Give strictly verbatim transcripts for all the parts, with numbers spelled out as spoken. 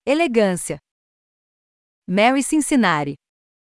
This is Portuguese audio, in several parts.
Elegância. Mary Cincinnati.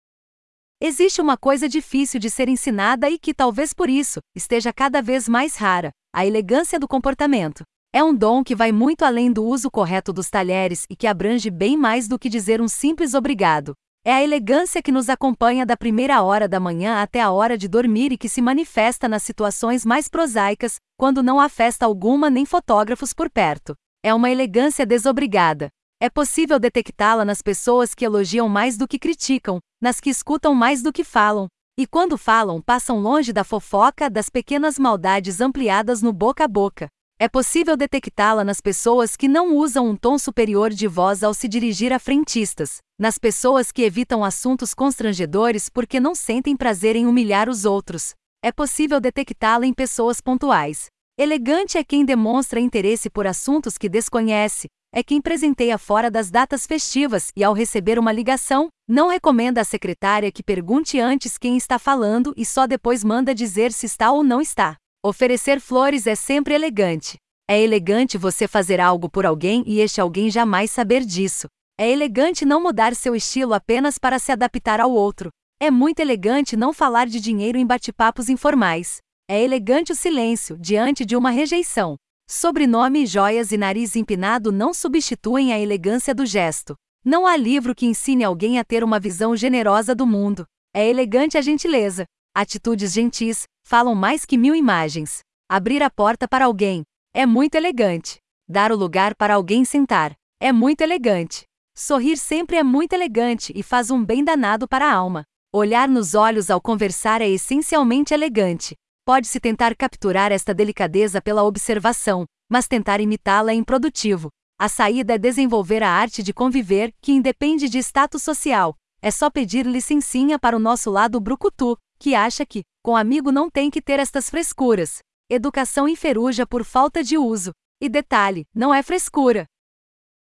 Existe uma coisa difícil de ser ensinada e que, talvez por isso, esteja cada vez mais rara: a elegância do comportamento. É um dom que vai muito além do uso correto dos talheres e que abrange bem mais do que dizer um simples obrigado. É a elegância que nos acompanha da primeira hora da manhã até a hora de dormir e que se manifesta nas situações mais prosaicas, quando não há festa alguma nem fotógrafos por perto. É uma elegância desobrigada. É possível detectá-la nas pessoas que elogiam mais do que criticam, nas que escutam mais do que falam, e quando falam passam longe da fofoca, das pequenas maldades ampliadas no boca a boca. É possível detectá-la nas pessoas que não usam um tom superior de voz ao se dirigir a frentistas, nas pessoas que evitam assuntos constrangedores porque não sentem prazer em humilhar os outros. É possível detectá-la em pessoas pontuais. Elegante é quem demonstra interesse por assuntos que desconhece, é quem presenteia fora das datas festivas e, ao receber uma ligação, não recomenda à secretária que pergunte antes quem está falando e só depois manda dizer se está ou não está. Oferecer flores é sempre elegante. É elegante você fazer algo por alguém e este alguém jamais saber disso. É elegante não mudar seu estilo apenas para se adaptar ao outro. É muito elegante não falar de dinheiro em bate-papos informais. É elegante o silêncio diante de uma rejeição. Sobrenome, joias e nariz empinado não substituem a elegância do gesto. Não há livro que ensine alguém a ter uma visão generosa do mundo. É elegante a gentileza. Atitudes gentis falam mais que mil imagens. Abrir a porta para alguém é muito elegante. Dar o lugar para alguém sentar é muito elegante. Sorrir sempre é muito elegante e faz um bem danado para a alma. Olhar nos olhos ao conversar é essencialmente elegante. Pode-se tentar capturar esta delicadeza pela observação, mas tentar imitá-la é improdutivo. A saída é desenvolver a arte de conviver, que independe de status social. É só pedir licencinha para o nosso lado brucutu, que acha que, com amigo não tem que ter estas frescuras. Educação enferruja por falta de uso. E detalhe, não é frescura.